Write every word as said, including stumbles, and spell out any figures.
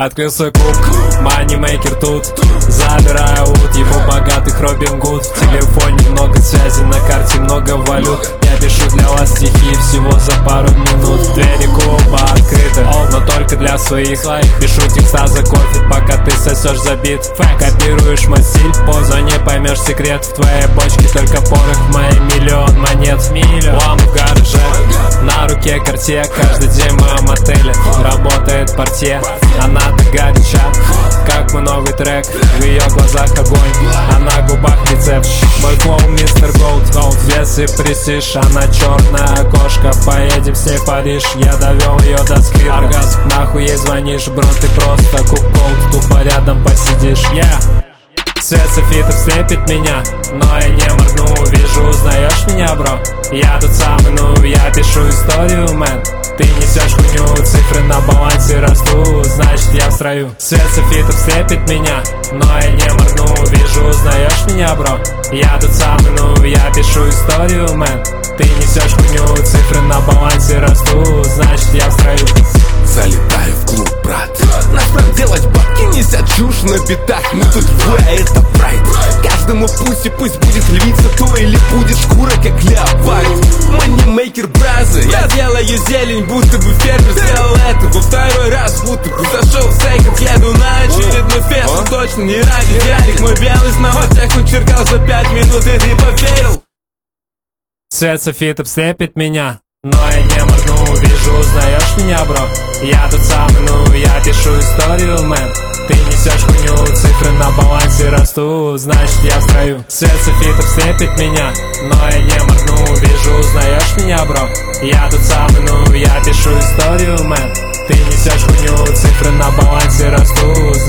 Открыл свой клуб, манимейкер тут. Забираю ут, его богатых Робин Гуд. В телефоне много связи, на карте много валют. Я пишу для вас стихи всего за пару минут. Двери клуба открыты, но только для своих. Пишу текста за кофе, пока ты сосешь забит. Копируешь мой стиль, поза не поймешь секрет. В твоей бочке только порох, в моей миллион монет. Ламы в гараже, на руке карте. Каждый день в моем отеле работает портье. Она так горяча, как мой новый трек. В ее глазах огонь, а на губах рецепт. Мой флоу мистер Голд, вес и престиж. Она черная кошка, поедем с ней в Париж. Я довел ее до скрипа. Оргазм, нахуй ей звонишь, бро, ты просто куколд. Тупо рядом посидишь, yeah. Свет софитов слепит меня, но я не моргну. Вижу, узнаешь меня, бро? Я тот самый, ну я пишу историю, мэн. Ты несешь хуйню, цифры на балансе растут, значит я в строю. Свет софитов слепит меня, но я не моргну. Вижу, узнаешь меня, бро? Я тот самый, ну я пишу историю, мэн. Ты несешь хуйню, цифры на балансе растут, значит я в строю. Залетаю в клуб, брат. Нас проделать бабки нельзя, чушь на битах. Мы тут двое, а это прайд. Каждому пусть и пусть будет львица, то или будет шкура, как леопард. Манимейкер, бразы. Я делаю зелень, будто бы фермер сделал это во второй раз, будто бы зашел в сейков. Еду на очередной фест, точно не ради денег. Мой белый снова тех учеркал за пять минут, и ты поверил. Свет софитов слепит меня, но я не моргну. Вижу, узнаешь меня, бро? Я тот самый, ну я пишу историю, мэн. Ты несешь хуйню, цифры на балансе растут, значит я в строю. Свет софитов слепит меня, но я не моргну. Вижу, узнаешь меня, бро? Я тот самый, ну я пишу историю, мэн. Ты несешь хуйню, цифры на балансе растут,